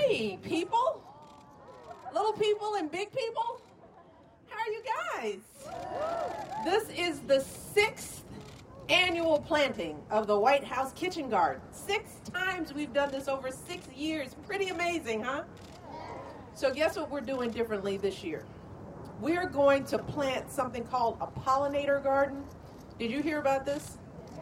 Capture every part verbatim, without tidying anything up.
Hey, people, little people and big people, how are you guys? This is the sixth annual planting of the White House Kitchen Garden. Six times we've done this over six years. Pretty amazing, huh? So guess what we're doing differently this year? We're going to plant something called a pollinator garden. Did you hear about this?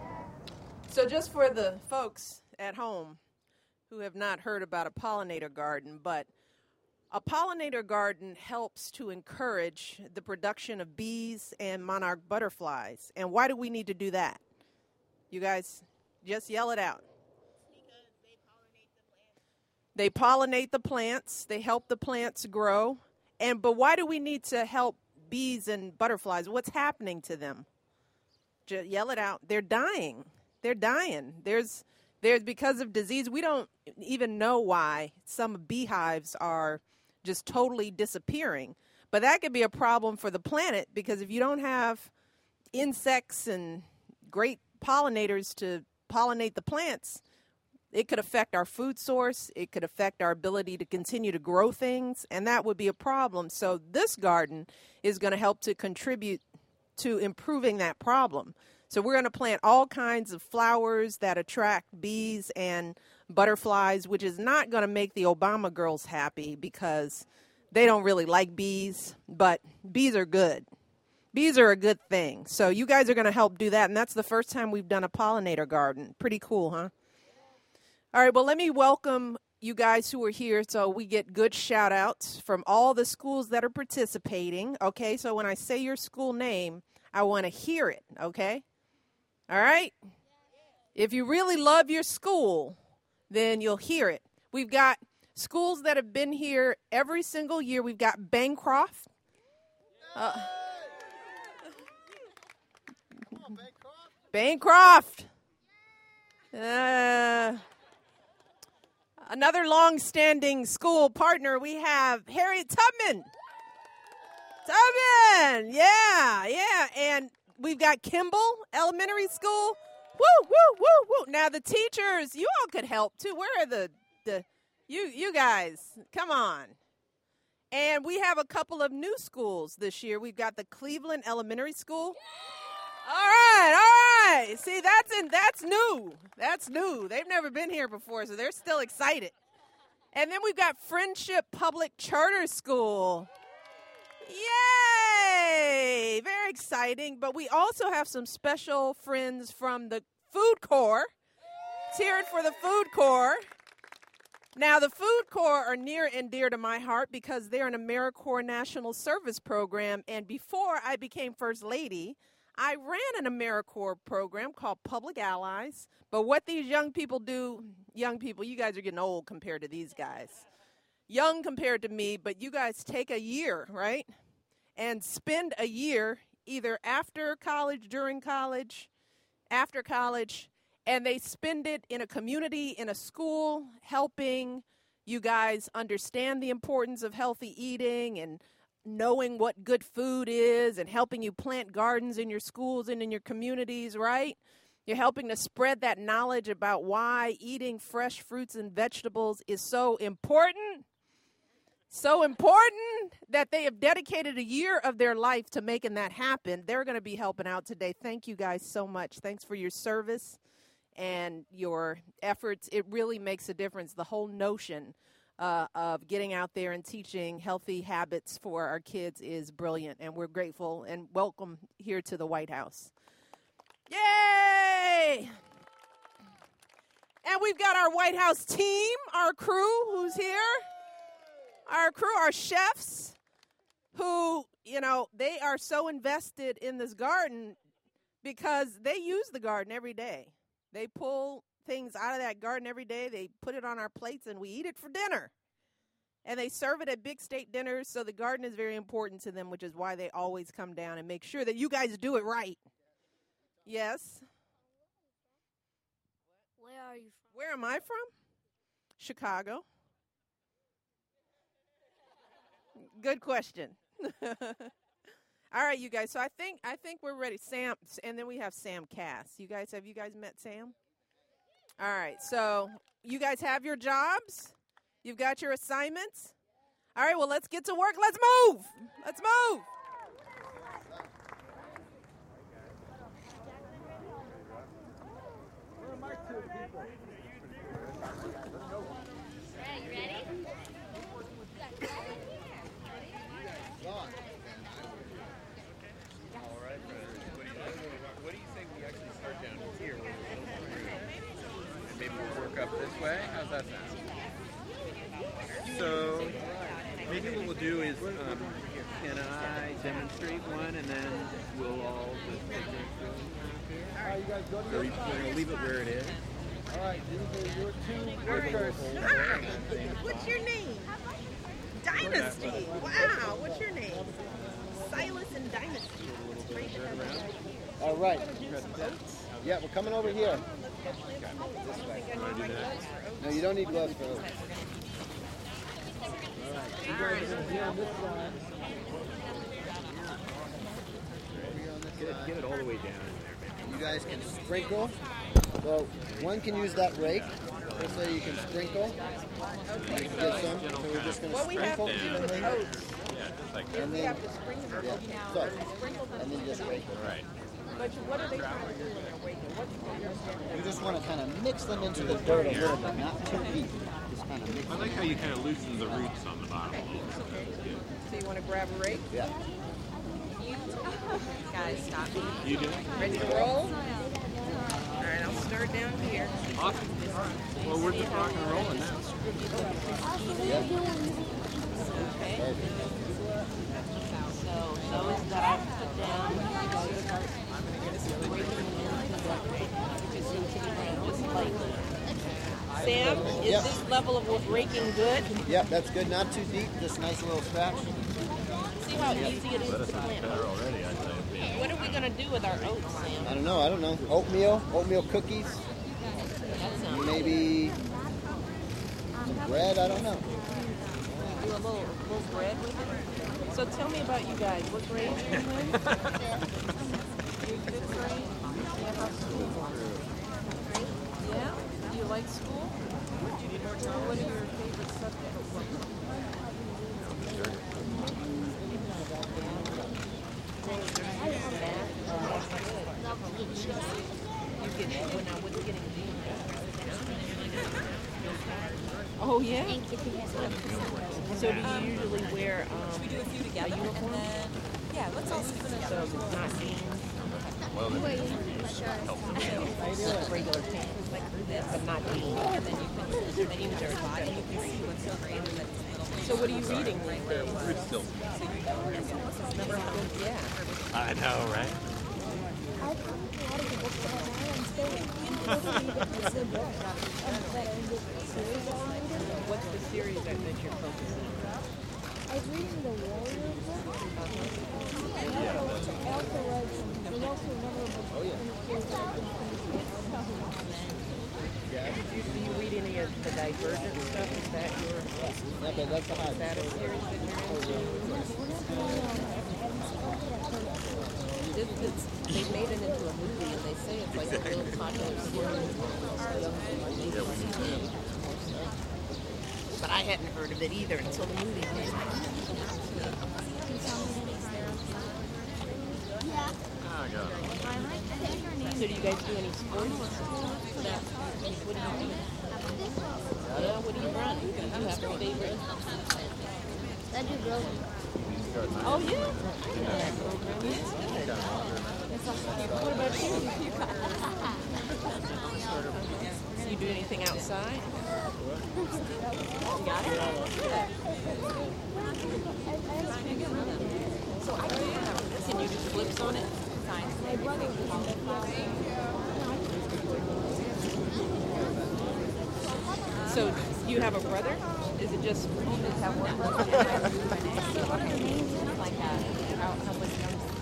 So just for the folks at home who have not heard about a pollinator garden, but a pollinator garden helps to encourage the production of bees and monarch butterflies. And why do we need to do that? You guys, just yell it out. Because they pollinate the plants. They pollinate the plants. They help the plants grow. And but why do we need to help bees and butterflies? What's happening to them? Just yell it out. They're dying. They're dying. There's there's because of disease. We don't even know why some beehives are just totally disappearing. But that could be a problem for the planet, because if you don't have insects and great pollinators to pollinate the plants, it could affect our food source. It could affect our ability to continue to grow things, and that would be a problem. So this garden is going to help to contribute to improving that problem. So we're going to plant all kinds of flowers that attract bees and butterflies, which is not going to make the Obama girls happy because they don't really like bees, but bees are good. Bees are a good thing. So you guys are going to help do that, and that's the first time we've done a pollinator garden. Pretty cool, huh? All right, well, let me welcome you guys who are here so we get good shout-outs from all the schools that are participating, okay? So when I say your school name, I want to hear it, okay? All right? If you really love your school, then you'll hear it. We've got schools that have been here every single year. We've got Bancroft. Uh, Bancroft. Uh, another long-standing school partner, we have Harriet Tubman. Tubman, yeah, yeah. And we've got Kimball Elementary School. Woo, woo, woo, woo. Now, the teachers, you all could help, too. Where are the, the you, you guys? Come on. And we have a couple of new schools this year. We've got the Cleveland Elementary School. All right, all right. See, that's in, that's new. That's new. They've never been here before, so they're still excited. And then we've got Friendship Public Charter School. Yay! Very exciting. But we also have some special friends from the Food Corps. Let's hear it for the Food Corps. Now, the Food Corps are near and dear to my heart because they're an AmeriCorps National Service Program. And before I became First Lady, I ran an AmeriCorps program called Public Allies. But what these young people do, young people, you guys are getting old compared to these guys. Young compared to me, but you guys take a year, right? And spend a year either after college, during college, after college, and they spend it in a community, in a school, helping you guys understand the importance of healthy eating and knowing what good food is and helping you plant gardens in your schools and in your communities, right? You're helping to spread that knowledge about why eating fresh fruits and vegetables is so important. So important that they have dedicated a year of their life to making that happen. They're going to be helping out today. Thank you guys so much. Thanks for your service and your efforts. It really makes a difference. The whole notion uh, of getting out there and teaching healthy habits for our kids is brilliant, and we're grateful and welcome here to the White House. Yay! And we've got our White House team, our crew who's here. Our crew, our chefs, who, you know, they are so invested in this garden because they use the garden every day. They pull things out of that garden every day. They put it on our plates, and we eat it for dinner. And they serve it at big state dinners, so the garden is very important to them, which is why they always come down and make sure that you guys do it right. Yes? Where are you from? Where am I from? Chicago. Good question. All right, you guys. So I think I think we're ready. Sam, and then we have Sam Cass. You guys, have you guys met Sam? All right. So you guys have your jobs? You've got your assignments? All right, well, let's get to work. Let's move. Let's move. Hey, you ready? All right, Frederick. What do you think? What do you think we actually start down here? Where we're a little through, and maybe we'll work up this way. How's that sound? So maybe what we'll do is, um, can I demonstrate one, and then we'll all just take it through. All right, you guys go to So your we're going to leave it where it is. All right, these are your two All right. workers. Hi. What's your name? Dynasty. Wow. What's your name? Silas and Dynasty. It's great to have you. All right. Yeah, we're coming over here. No, you don't need gloves for oats. You guys are going to be on this side. Get it, get it all the way down in there. You guys can sprinkle. So one can use that rake. This way you can sprinkcle. You can get some. So we're just going to What we have sprinkle to do evenly. with oats Yeah, just like is And we then, have to sprinkle them. yeah. So, and then just rake it. right. But what are they trying to do when they're waking? What's You just want to kind of mix them into the dirt a little bit, not too deep. Just kind of mix I them. like how you kind of loosen the roots on the bottom a little bit. That's good. So you want to grab a rake? Yeah. Guys, stop me. You do? Ready to roll? All right, I'll start down here. Awesome. Well, we're just rock and rolling now. Okay. So those that I put down, just lightly. Sam, is Yep. this level of raking good? Yep, that's good. Not too deep. Just nice little scratch. See how easy it is to plant. Already, I'd say. What are we gonna do with our oats, Sam? I don't know. I don't know. Oatmeal, oatmeal cookies, That sounds maybe some bread. I don't know. do a little little bread with it. So tell me about you guys. What grade are you in? You're fifth grade. Yeah, how's school going? Yeah. Do you like school? What are your favorite subjects? You get when I was getting Oh yeah. So do you usually wear um, a uniform? Yeah, let's all sleep together. So it's not jeans, regular pants, like this, but not jeans. And then you can then you can just body, you can see what's so great that it's a little So what are you reading these days? We're still. Yeah. I know, right? I think a lot of the books that I have, I'm still interested in the book um, that I did the series that I'm reading. What's the series that, that you're focusing on? I was reading the Warrior book. I also, I also read, there's also another book in the series that I've been finishing. Do you read any of the Divergent stuff? Is that your Yeah, but that's a high. is that a series that you're into? This, this, they made it into a movie, and they say it's like a real popular series. But I hadn't heard of it either until the movie came out. Ah, I got it. So do you guys do any sports? What do you do? Yeah, what do you run? Do you have a favorite? I do rowing. Oh yeah. What about you? Do you do anything outside? Got it? So I can you do flips on it? My brother So do you have a brother? Is it just you just have one brother? Like a, how, how much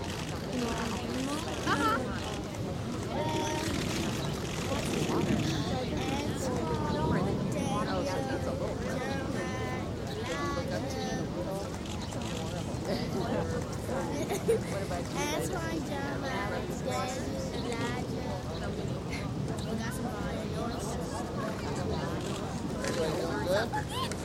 Antoine, John, Alex, Dad, Elijah. We got some volleyball. Good?